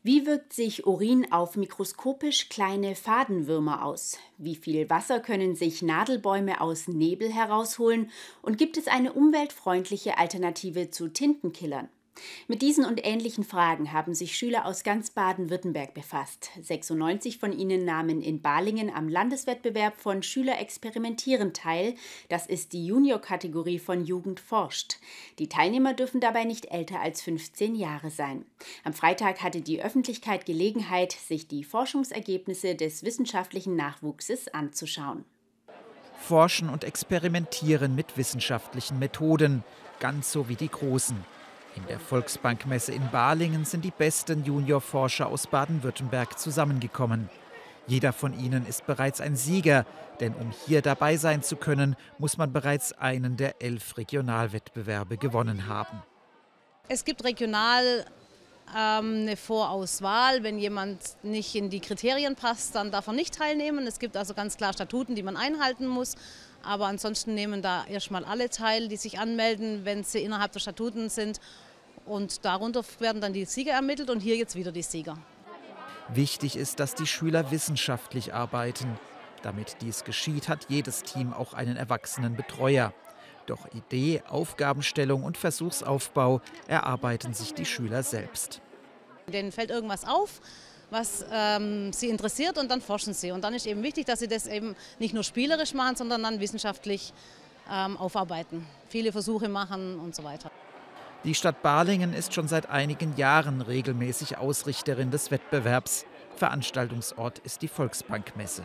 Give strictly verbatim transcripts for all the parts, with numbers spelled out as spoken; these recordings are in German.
Wie wirkt sich Urin auf mikroskopisch kleine Fadenwürmer aus? Wie viel Wasser können sich Nadelbäume aus Nebel herausholen? Und gibt es eine umweltfreundliche Alternative zu Tintenkillern? Mit diesen und ähnlichen Fragen haben sich Schüler aus ganz Baden-Württemberg befasst. sechsundneunzig von ihnen nahmen in Balingen am Landeswettbewerb von Schüler experimentieren teil. Das ist die Junior-Kategorie von Jugend forscht. Die Teilnehmer dürfen dabei nicht älter als fünfzehn Jahre sein. Am Freitag hatte die Öffentlichkeit Gelegenheit, sich die Forschungsergebnisse des wissenschaftlichen Nachwuchses anzuschauen. Forschen und experimentieren mit wissenschaftlichen Methoden, ganz so wie die Großen. In der Volksbankmesse in Balingen sind die besten Juniorforscher aus Baden-Württemberg zusammengekommen. Jeder von ihnen ist bereits ein Sieger, denn um hier dabei sein zu können, muss man bereits einen der elf Regionalwettbewerbe gewonnen haben. Es gibt regional ähm, eine Vorauswahl. Wenn jemand nicht in die Kriterien passt, dann darf er nicht teilnehmen. Es gibt also ganz klar Statuten, die man einhalten muss. Aber ansonsten nehmen da erstmal alle teil, die sich anmelden, wenn sie innerhalb der Statuten sind. Und darunter werden dann die Sieger ermittelt und hier jetzt wieder die Sieger. Wichtig ist, dass die Schüler wissenschaftlich arbeiten. Damit dies geschieht, hat jedes Team auch einen erwachsenen Betreuer. Doch Idee, Aufgabenstellung und Versuchsaufbau erarbeiten sich die Schüler selbst. Denen fällt irgendwas auf, was ähm, sie interessiert, und dann forschen sie. Und dann ist eben wichtig, dass sie das eben nicht nur spielerisch machen, sondern dann wissenschaftlich ähm, aufarbeiten. Viele Versuche machen und so weiter. Die Stadt Balingen ist schon seit einigen Jahren regelmäßig Ausrichterin des Wettbewerbs. Veranstaltungsort ist die Volksbankmesse.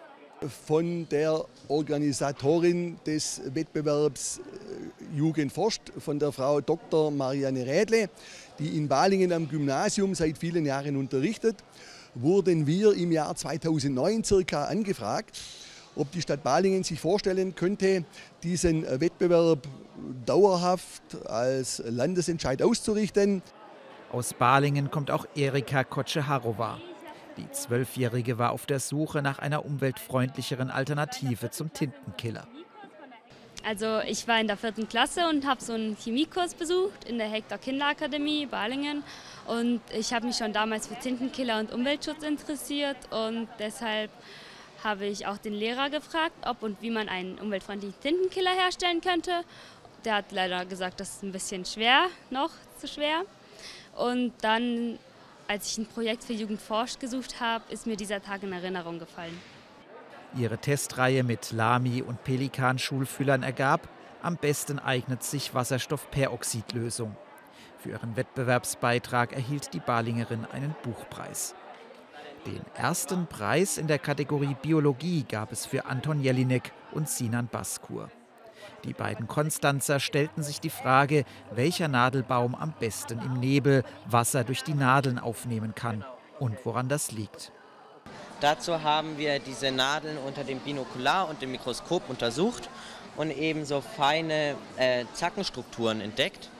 Von der Organisatorin des Wettbewerbs Jugend forscht, von der Frau Doktor Marianne Rädle, die in Balingen am Gymnasium seit vielen Jahren unterrichtet, wurden wir im Jahr zweitausendneun circa angefragt, ob die Stadt Balingen sich vorstellen könnte, diesen Wettbewerb dauerhaft als Landesentscheid auszurichten. Aus Balingen kommt auch Erika Kotsche-Harova. Die Zwölfjährige war auf der Suche nach einer umweltfreundlicheren Alternative zum Tintenkiller. Also ich war in der vierten Klasse und habe so einen Chemiekurs besucht in der Hektor-Kinderakademie Balingen. Und ich habe mich schon damals für Tintenkiller und Umweltschutz interessiert. Und deshalb habe ich auch den Lehrer gefragt, ob und wie man einen umweltfreundlichen Tintenkiller herstellen könnte. Der hat leider gesagt, das ist ein bisschen schwer, noch zu schwer. Und dann, als ich ein Projekt für Jugend forscht gesucht habe, ist mir dieser Tag in Erinnerung gefallen. Ihre Testreihe mit Lamy- und Pelikan-Schulfüllern ergab, am besten eignet sich Wasserstoffperoxidlösung. Für ihren Wettbewerbsbeitrag erhielt die Balingerin einen Buchpreis. Den ersten Preis in der Kategorie Biologie gab es für Anton Jelinek und Sinan Baskur. Die beiden Konstanzer stellten sich die Frage, welcher Nadelbaum am besten im Nebel Wasser durch die Nadeln aufnehmen kann und woran das liegt. Dazu haben wir diese Nadeln unter dem Binokular und dem Mikroskop untersucht und ebenso feine äh, Zackenstrukturen entdeckt.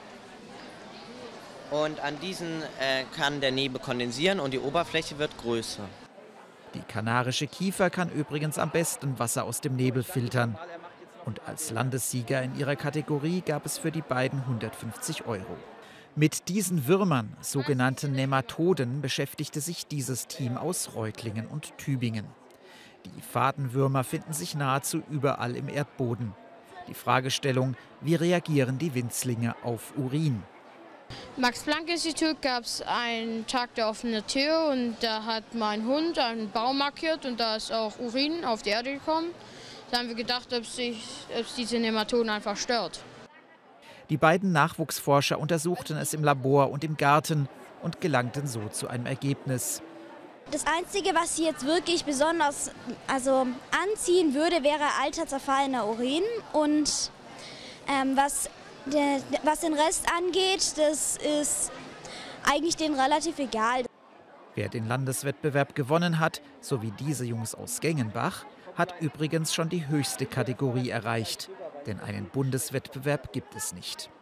Und an diesen äh, kann der Nebel kondensieren und die Oberfläche wird größer. Die kanarische Kiefer kann übrigens am besten Wasser aus dem Nebel filtern. Und als Landessieger in ihrer Kategorie gab es für die beiden hundertfünfzig Euro. Mit diesen Würmern, sogenannten Nematoden, beschäftigte sich dieses Team aus Reutlingen und Tübingen. Die Fadenwürmer finden sich nahezu überall im Erdboden. Die Fragestellung, wie reagieren die Winzlinge auf Urin? Im Max-Planck-Institut gab es einen Tag der offenen Tür und da hat mein Hund einen Baum markiert und da ist auch Urin auf die Erde gekommen. Da haben wir gedacht, ob sich ob es diese Nematoden einfach stört. Die beiden Nachwuchsforscher untersuchten es im Labor und im Garten und gelangten so zu einem Ergebnis. Das Einzige, was sie jetzt wirklich besonders also, anziehen würde, wäre alter, zerfallener Urin. Und ähm, was, der, was den Rest angeht, das ist eigentlich denen relativ egal. Wer den Landeswettbewerb gewonnen hat, so wie diese Jungs aus Gengenbach, hat übrigens schon die höchste Kategorie erreicht. Denn einen Bundeswettbewerb gibt es nicht.